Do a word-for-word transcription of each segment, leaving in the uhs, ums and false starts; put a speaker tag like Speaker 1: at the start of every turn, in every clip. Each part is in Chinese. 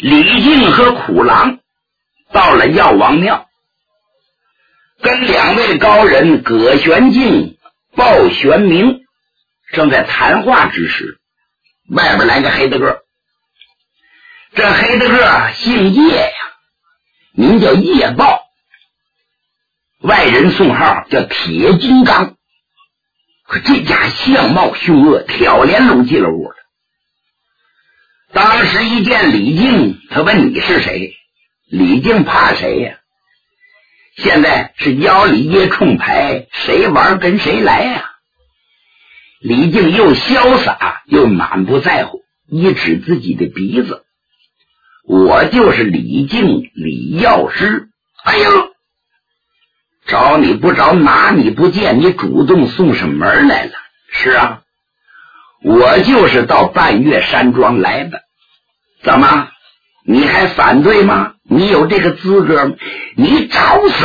Speaker 1: 李靖和苦郎到了药王庙，跟两位高人葛玄静、鲍玄明正在谈话之时，外边来个黑大个。这黑大个姓叶呀，名叫叶豹，外人送号叫铁金刚。可这家相貌凶恶，挑帘拢进了屋了。当时一见李靖，他问你是谁？李靖怕谁呀？现在是腰里掖冲牌，谁玩跟谁来呀？李靖又潇洒又满不在乎，一指自己的鼻子，我就是李靖，李药师。哎呦，找你不着，拿你不见，你主动送上门来了。是啊，我就是到半月山庄来的。怎么，你还反对吗？你有这个资格吗？你找死！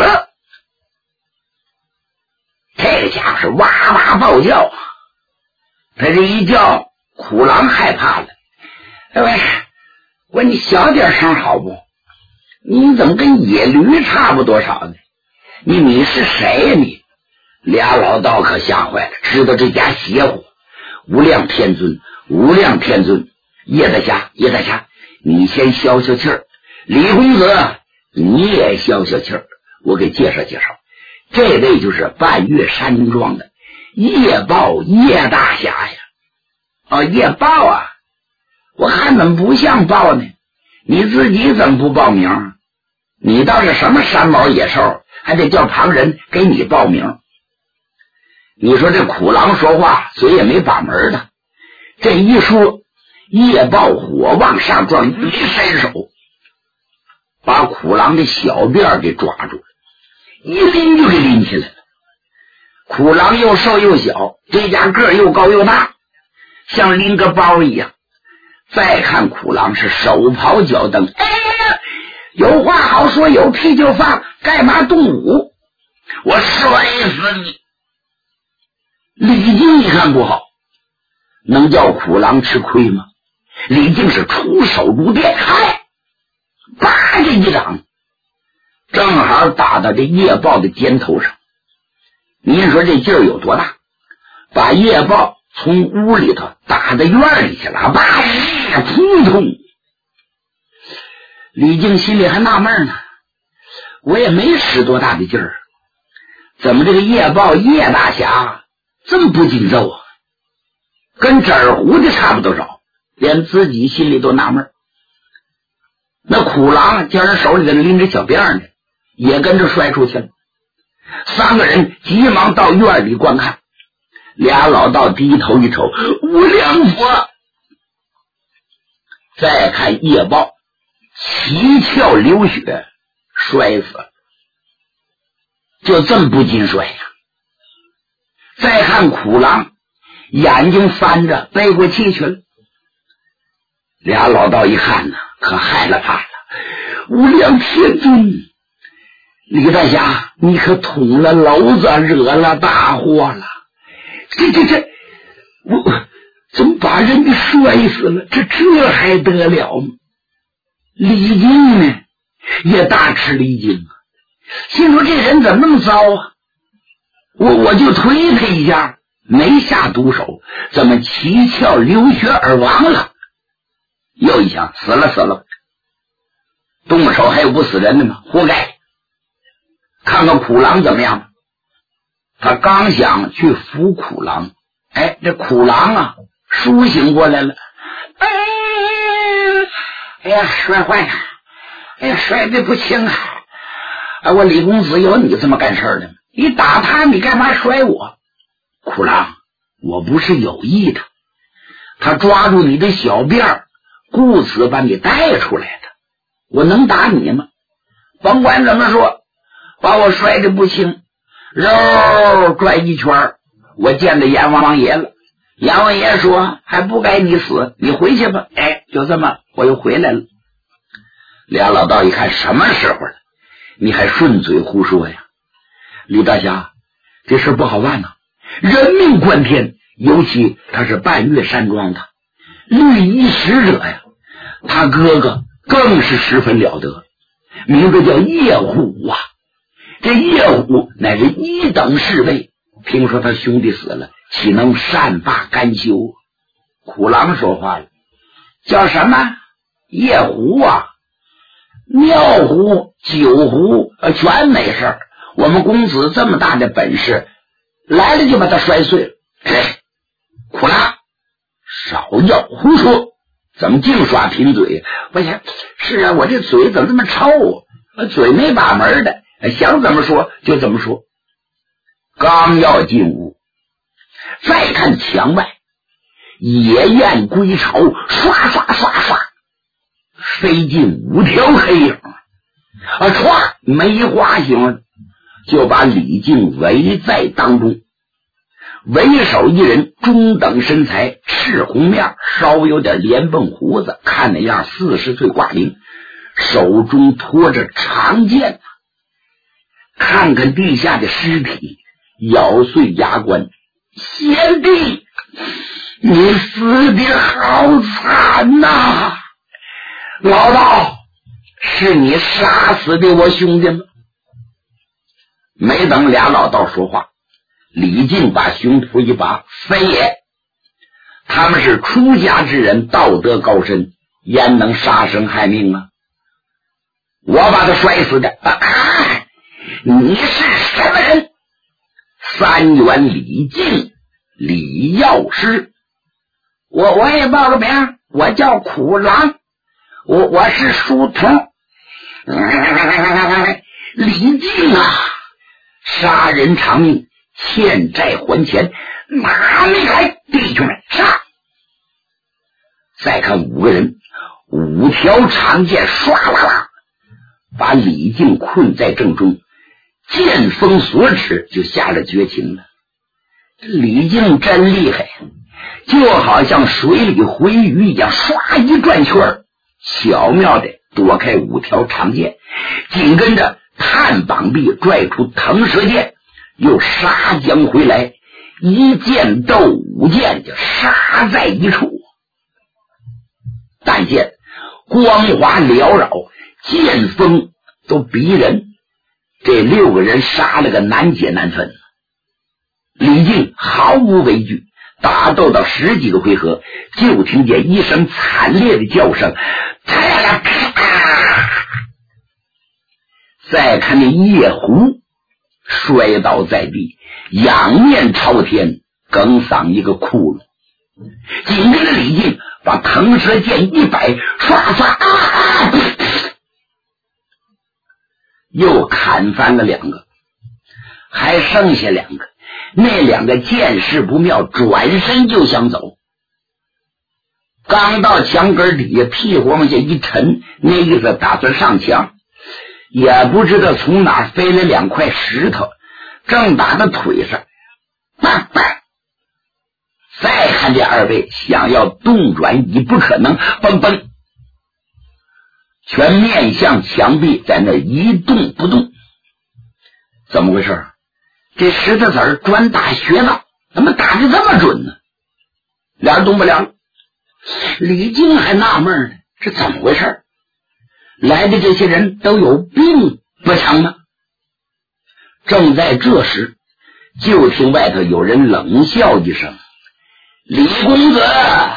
Speaker 1: 这个家伙是哇哇暴叫，他这一叫，苦郎害怕了。哎喂，我你小点声好不？你怎么跟野驴差不多少呢？你你是谁呀、啊、你？俩老道可吓坏了，知道这家邪乎。无量天尊，无量天尊，叶大侠，叶大侠，你先消消气儿。李公子，你也消消气儿。我给介绍介绍，这位就是半月山庄的叶豹叶大侠呀。哦，叶豹啊，我看怎么不像豹呢？你自己怎么不报名？你倒是什么山毛野兽，还得叫旁人给你报名。你说这苦郎说话嘴也没把门的，这一说，叶豹火往上撞，一伸手把苦郎的小辫给抓住了，一拎就给拎起来了。苦郎又瘦又小，这家个又高又大，像拎个包一样。再看苦郎是手刨脚蹬，哎呀，有话好说，有屁就放，干嘛动武？我摔死你！李靖一看不好，能叫苦郎吃亏吗？李靖是出手如电，嗨，叭这一掌，正好打到这叶豹的肩头上。您说这劲儿有多大？把叶豹从屋里头打到院里去了，叭呀，扑通！李靖心里还纳闷呢，我也没使多大的劲儿，怎么这个叶豹叶大侠这么不经揍啊？跟纸儿糊的差不多少，连自己心里都纳闷。那苦郎见人手里头拎着小辫呢，也跟着摔出去了。三个人急忙到院里观看，俩老道低头一瞅，无量佛！再看叶豹七窍流血，摔死了，就这么不禁摔呀。再看苦郎眼睛翻着背过气去了，俩老道一看呢，可害了怕了。无量天尊，李大侠，你可捅了娄子，惹了大祸了。这这这，我怎么把人给摔死了？这这还得了吗？李靖呢也大吃了一惊啊，心说这人怎么那么糟啊？我我就推他一下，没下毒手，怎么七窍流血而亡了？又一想，死了死了，动手还有不死人的吗？活该！看看苦郎怎么样？他刚想去扶苦郎，哎，这苦郎啊苏醒过来了，哎，哎呀，摔坏了，哎呀，摔得不轻啊！哎，我李公子有你这么干事的吗？你打他，你干嘛摔我？苦郎，我不是有意的，他抓住你的小辫，故此把你带出来的，我能打你吗？甭管怎么说，把我摔得不轻，肉转一圈，我见到阎王爷了。阎王爷说还不该你死，你回去吧。哎，就这么我又回来了。俩老道一看什么时候了，你还顺嘴胡说呀？李大侠，这事不好办呐，人命关天，尤其他是半月山庄的绿衣使者呀，他哥哥更是十分了得，名字叫叶虎啊。这叶虎乃是一等侍卫，听说他兄弟死了，岂能善罢甘休？虎狼说话了，叫什么？叶虎啊，尿壶、酒壶呃，全没事。我们公子这么大的本事，来了就把他摔碎了。哎，苦狼，少要胡说，怎么净耍贫嘴？我想是啊，我这嘴怎么这么臭啊？嘴没把门的，想怎么说就怎么说。刚要进屋，再看墙外，野雁归巢，刷刷刷刷飞进五条黑影啊！唰，梅花形就把李靖围在当中。为首一人，中等身材，赤红面，稍微有点连蹦胡子，看那样四十岁挂零，手中托着长剑。看看地下的尸体，咬碎牙关，贤弟，你死的好惨呐、啊！老道，是你杀死的我兄弟吗？没等俩老道说话，李靖把胸脯一拔，非也，他们是出家之人，道德高深，焉能杀生害命啊？我把他摔死的。啊，你是什么人？三元李靖，李药师。我我也报个名，我叫苦狼，我我是书童。嗯、李靖啊，杀人偿命，欠债还钱，拿命来，弟兄们杀！再看五个人，五条长剑唰啦啦把李靖困在正中，剑锋所指，就下了绝情了。李靖真厉害，就好像水里回鱼一样，唰一转圈，巧妙的躲开五条长剑，紧跟着探膀臂拽出腾蛇剑，又杀将回来，一剑斗五剑，就杀在一处。但见光华缭绕，剑锋都逼人，这六个人杀了个难解难分。李靖毫无畏惧，打斗到十几个回合，就听见一声惨烈的叫声，再看那叶狐摔倒在地，仰面朝天，哽嗓一个窟窿。紧跟着李靖把腾蛇剑一摆，唰唰啊啊，又砍翻了两个，还剩下两个。那两个见势不妙，转身就想走，刚到墙根底下，屁股往下一沉，那意思打算上墙，也不知道从哪飞了两块石头，正打到腿上，叭叭。再看这二位想要动转已不可能，嘣嘣，全面向墙壁，在那一动不动。怎么回事？这石头子儿专打穴道，怎么打得这么准呢？俩人动不了。李靖还纳闷呢，这怎么回事？来的这些人都有病不成吗？正在这时，就听外头有人冷笑一声：“李公子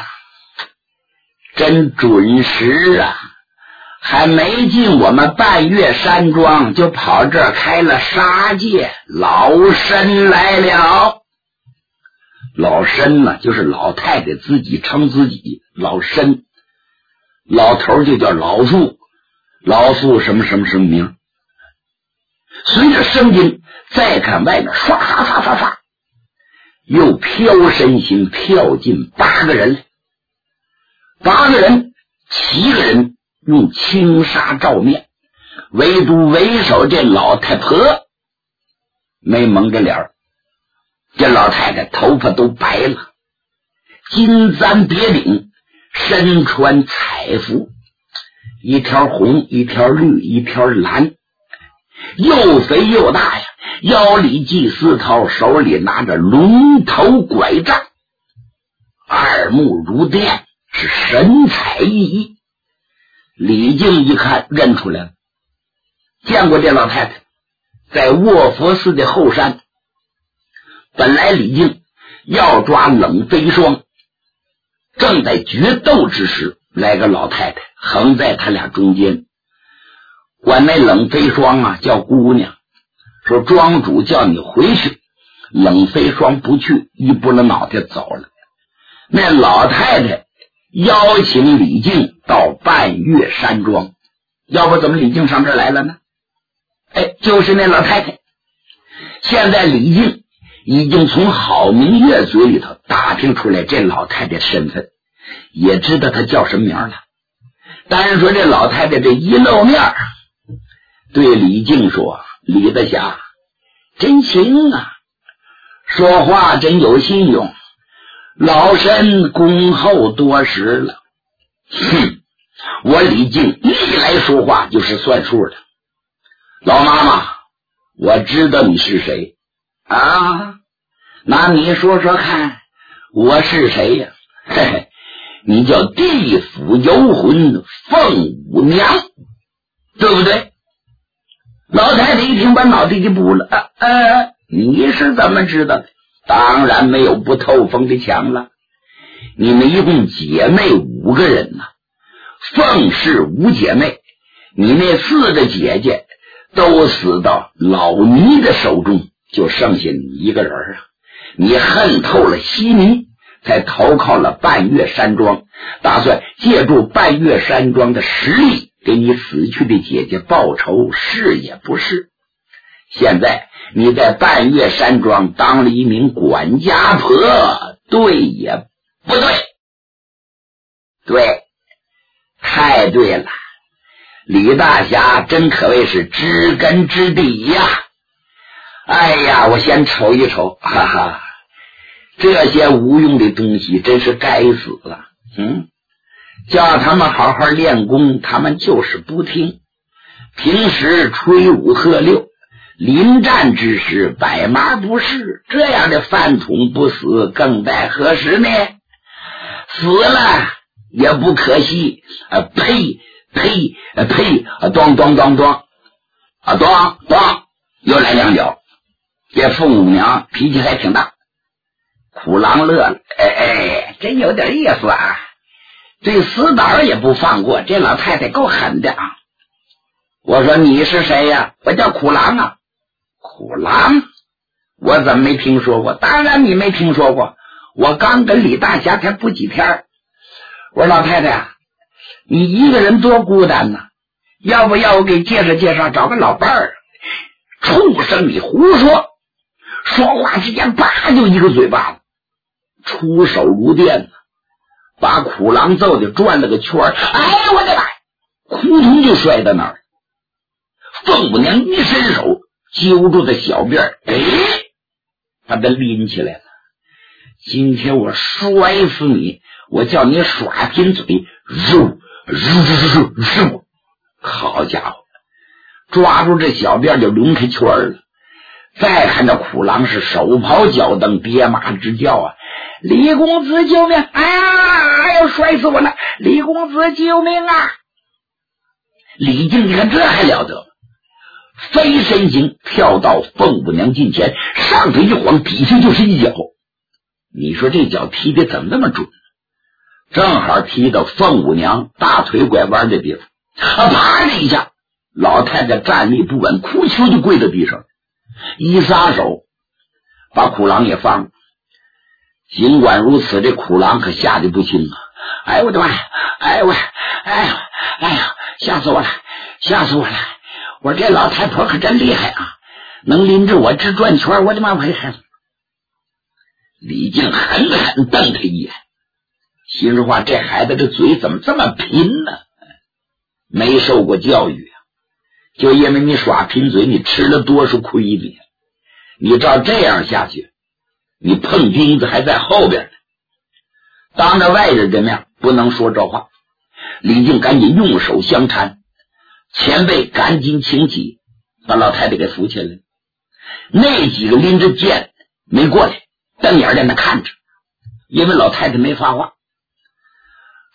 Speaker 1: 真准时啊，还没进我们半月山庄，就跑这儿开了杀戒，老身来了。”老身呢，就是老太太自己称自己老身，老头就叫老父，老父什么什么什么名。随着声音，再看外面，唰唰唰唰唰，又飘身形跳进八个人来。八个人，七个人用轻纱罩面，唯独为首这老太婆没蒙着脸儿。这老太太头发都白了，金簪别领，身穿彩服，一条红，一条绿，一条蓝，又肥又大呀，腰里系丝绦，手里拿着龙头拐杖，耳目如电，是神采奕奕。 李靖一看认出来了，见过这老太太，在卧佛寺的后山。本来李靖要抓冷飞霜，正在决斗之时，来个老太太横在他俩中间，管那冷飞霜啊叫姑娘，说庄主叫你回去。冷飞霜不去，一拨了脑袋走了。那老太太邀请李靖到半月山庄，要不怎么李靖上这儿来了呢？哎，就是那老太太。现在李靖已经从郝明月嘴里头打听出来这老太太身份，也知道她叫什么名了。但是说这老太太这一露面，对李靖说：“李大侠，真行啊，说话真有信用，老身恭候多时了。”哼，我李靖历来说话就是算数的。老妈妈，我知道你是谁啊？那你说说看，我是谁呀？嘿嘿，你叫地府游魂凤舞娘，对不对？老太太一听，把脑袋就补了。啊呃，你是怎么知道的？当然没有不透风的墙了。你们一共姐妹五个人呢、啊，凤氏五姐妹，你那四个姐姐都死到老尼的手中，就剩下你一个人啊！你恨透了西尼，才投靠了半月山庄，打算借助半月山庄的实力给你死去的姐姐报仇，是也不是？现在你在半月山庄当了一名管家婆，对也不对？对，太对了，李大侠真可谓是知根知底呀！哎呀，我先瞅一瞅，哈哈，这些无用的东西真是该死了。嗯，叫他们好好练功，他们就是不听。平时吹五喝六，临战之时百马不是，这样的饭桶不死，更待何时呢？死了也不可惜。啊，呸呸呸！咚咚咚咚啊，咚咚，又来两脚。这凤舞娘脾气还挺大。虎狼乐了，哎哎，真有点意思啊！这死党也不放过，这老太太够狠的啊！我说你是谁呀？我叫虎狼啊。虎狼？我怎么没听说过？当然你没听说过，我刚跟李大侠才不几天。我说老太太啊，你一个人多孤单呐，要不要我给介绍介绍，找个老伴儿？畜生，你胡说！说话之间啪就一个嘴巴子，出手如电呢，把苦狼揍的转了个圈儿。哎，我的妈！扑通就摔到那儿。凤舞娘一伸手揪住的小辫儿，哎，把他拎起来了。今天我摔死你，我叫你耍贫嘴，肉肉肉肉！好家伙，抓住这小辫就抡开圈了。再看这苦狼是手刨脚蹬，爹妈直叫啊！李公子救命！哎呀，哎呦，摔死我了！李公子救命啊！李靖你看这还了得，飞身行跳到凤舞娘近前，上腿一晃，底下就是一脚。你说这脚踢的怎么那么准？正好踢到凤舞娘大腿拐弯的地方，啊，啪的一下，老太太站立不稳，哭泣就跪在地上，一撒手把苦狼也放了。尽管如此，这苦狼可吓得不轻啊！哎我的妈呀！哎我哎呀哎呀，吓死我了，吓死我了！我这老太婆可真厉害啊，能拎着我直转圈，我的妈！我的孩子！李靖狠狠瞪他一眼，心里话，这孩子这嘴怎么这么贫呢？没受过教育啊，就因为你耍贫嘴，你吃了多少亏你？你照这样下去，你碰钉子还在后边呢。当着外人的面不能说这话。李靖赶紧用手相搀，前辈赶紧请起，把老太太给扶起来。那几个拎着剑没过来，瞪眼在那看着，因为老太太没发话。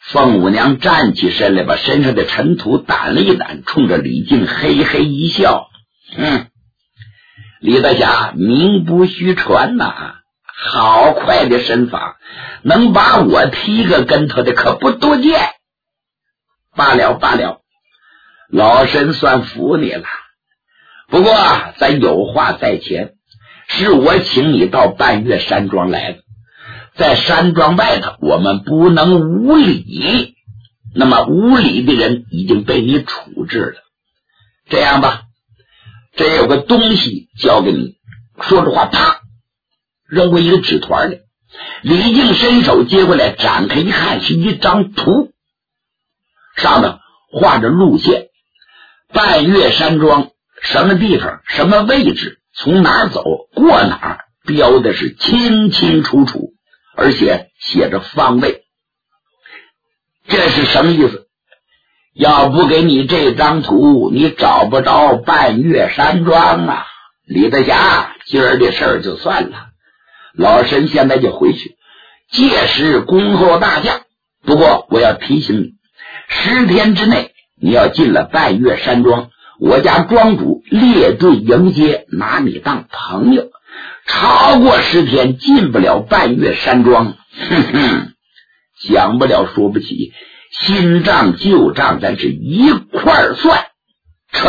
Speaker 1: 凤舞娘站起身来，把身上的尘土掸了一掸，冲着李靖嘿嘿一笑：“嗯，李大侠名不虚传呐、啊，好快的身法，能把我踢个跟头的可不多见。罢了罢了，老身算服你了。不过咱有话在前，是我请你到半月山庄来的，在山庄外头我们不能无礼，那么无礼的人已经被你处置了。这样吧，这有个东西交给你。”说着话，啪扔过一个纸团来。李靖伸手接过来，展开一看，是一张图，上面画着路线，半月山庄什么地方什么位置，从哪儿走过哪儿，标的是清清楚楚，而且写着方位。这是什么意思？要不给你这张图，你找不着半月山庄啊！李大侠，今儿的事儿就算了，老身现在就回去，届时恭候大驾。不过我要提醒你，十天之内你要进了半月山庄，我家庄主列队迎接，拿你当朋友。超过十天进不了半月山庄，哼哼，讲不了说不起，新账旧账咱是一块算。扯！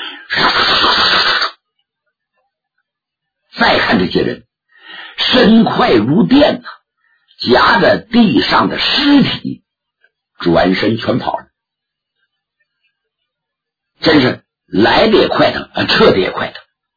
Speaker 1: 再看这些人身快如电呐、啊，夹着地上的尸体转身全跑了。真是来的也快的，撤的也快的。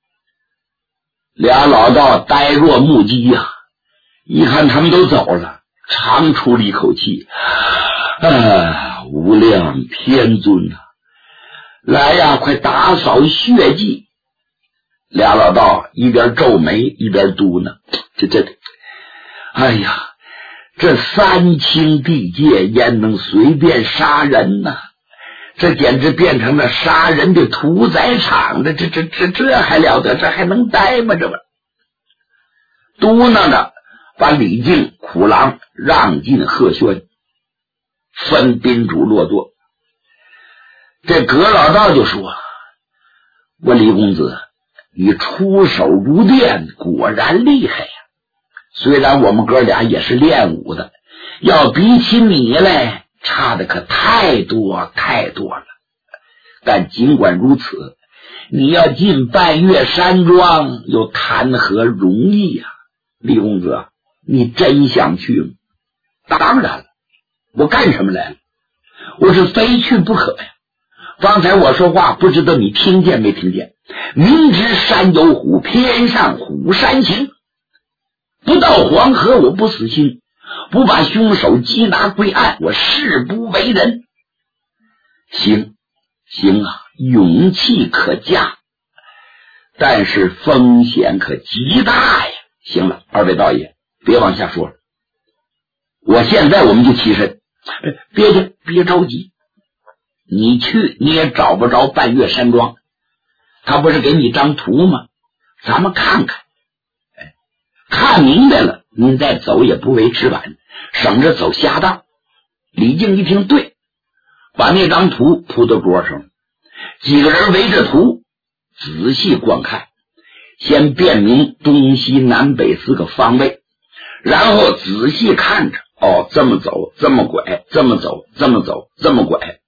Speaker 1: 俩老道呆若木鸡呀、啊，一看他们都走了，长出了一口气。啊，无量天尊啊，来呀，快打扫血迹。俩老道一边皱眉一边嘟囔：这这哎呀，这三清地界焉能随便杀人呢？这简直变成了杀人的屠宰场的，这这这这还了得？这还能待吗？这不嘟囔着把李靖、苦郎让进鹤轩，分宾主落座。这葛老道就说：我李公子，你出手如电，果然厉害呀！虽然我们哥俩也是练武的，要比起你来差的可太多太多了。但尽管如此，你要进半月山庄又谈何容易呀、啊？李公子，你真想去吗？当然了，我干什么来了？我是非去不可呀！刚才我说话不知道你听见没听见？明知山有虎，偏上虎山行。不到黄河我不死心，不把凶手缉拿归案，我誓不为人。行行啊，勇气可嘉，但是风险可极大呀。行了，二位道爷别往下说了，我现在我们就起身。别介，别着急，你去你也找不着半月山庄，他不是给你张图吗？咱们看看，哎，看明白了您再走也不为迟晚，省着走瞎道。李靖一听，对，把那张图铺到桌上，几个人围着图仔细观看，先辨明东西南北四个方位，然后仔细看着，哦，这么走这么拐，这么走这么走这么拐，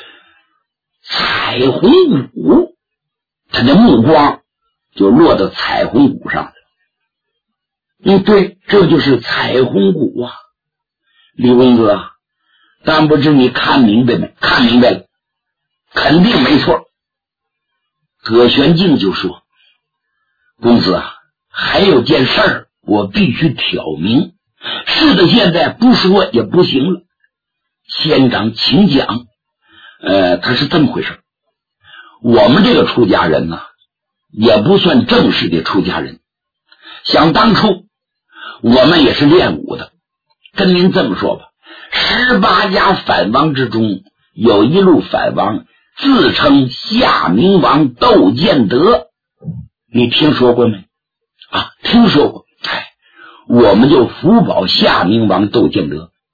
Speaker 1: 彩虹谷，他的目光就落到彩虹谷上了。嗯，对，这就是彩虹谷啊。李公子，但不知你看明白没？看明白了，肯定没错。葛玄静就说：公子啊，还有件事儿我必须挑明，是的，现在不说也不行了。仙长请讲。呃，他是这么回事，我们这个出家人呢、啊，也不算正式的出家人。想当初我们也是练武的，跟您这么说吧，十八家反王之中有一路反王自称夏明王窦建德，你听说过没？啊，听说过。哎，我们就福保夏明王窦建德，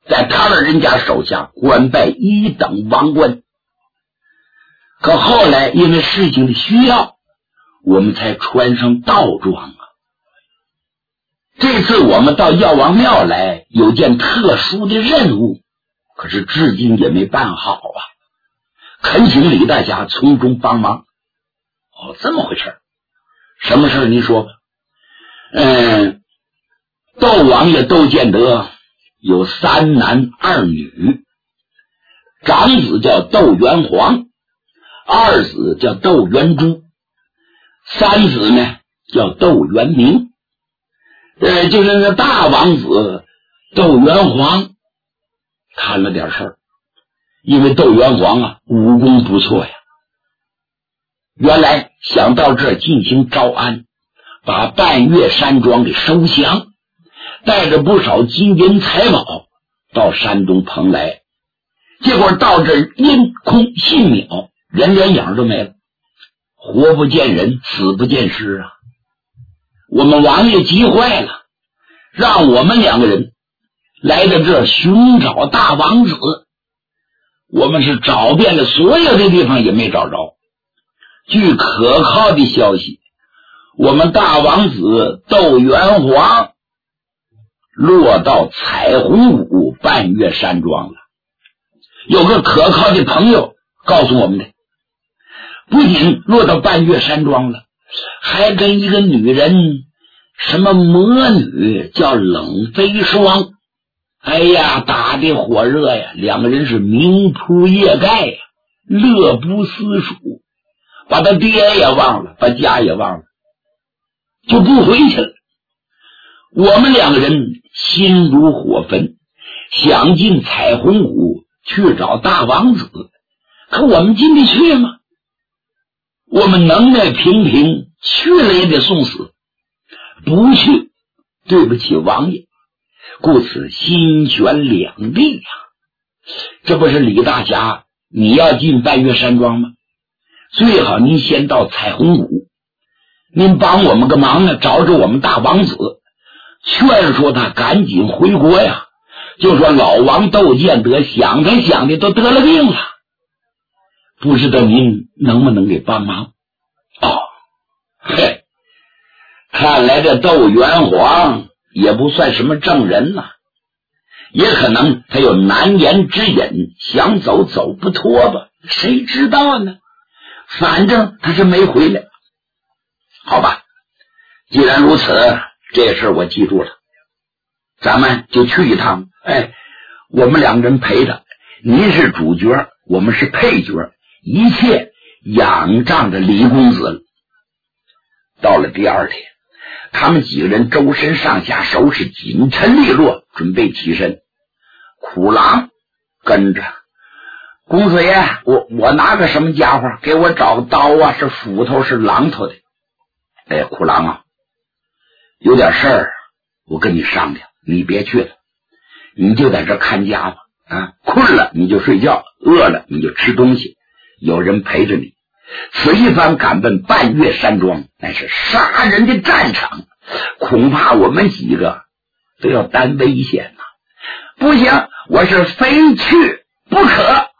Speaker 1: 在他的人家手下官拜一等王官。可后来因为事情的需要，我们才穿上道装啊。这次我们到药王庙来，有件特殊的任务，可是至今也没办好啊，恳请李大侠从中帮忙。哦，这么回事，什么事您说吧。嗯，窦王爷窦建德有三男二女，长子叫窦元皇，二子叫窦元珠，三子呢叫窦元明。呃，就是那大王子窦元皇看了点事儿，因为窦元皇啊武功不错呀，原来想到这儿进行招安，把半月山庄给收降，带着不少金银财宝到山东蓬莱，结果到这儿因空信渺，人连影都没了，活不见人，死不见尸啊！我们王爷急坏了，让我们两个人来到这儿寻找大王子。我们是找遍了所有的地方也没找着。据可靠的消息，我们大王子窦元皇落到彩虹谷半月山庄了。有个可靠的朋友告诉我们的，不仅落到半月山庄了，还跟一个女人，什么魔女叫冷飞霜，哎呀打得火热呀，两个人是明铺夜盖呀，乐不思蜀，把他爹也忘了，把家也忘了，就不回去了。我们两个人心如火焚，想进彩虹谷去找大王子，可我们进得去吗？我们能耐平平，去了也得送死，不去对不起王爷，故此心悬两地呀、啊。这不是李大侠你要进半月山庄吗？最好您先到彩虹谷，您帮我们个忙呢，找找我们大王子，劝说他赶紧回国呀。就说老王窦建德想他想的都得了病了，不知道您能不能给帮忙？哦，嘿，看来这窦元皇也不算什么正人呐、啊，也可能他有难言之隐，想走走不脱吧，谁知道呢？反正他是没回来。好吧，既然如此，这事我记住了，咱们就去一趟。哎，我们两个人陪他，您是主角，我们是配角，一切仰仗着李公子了。到了第二天，他们几个人周身上下收拾紧陈利落，准备起身。苦郎跟着，公子爷，我我拿个什么家伙，给我找个刀啊，是斧头是榔头的。哎，苦郎啊，有点事儿我跟你商量，你别去了，你就在这看家吧。啊，困了你就睡觉，饿了你就吃东西，有人陪着你。此一番赶奔半月山庄，乃是杀人的战场，恐怕我们几个都要担危险呐、啊！不行，我是非去不可。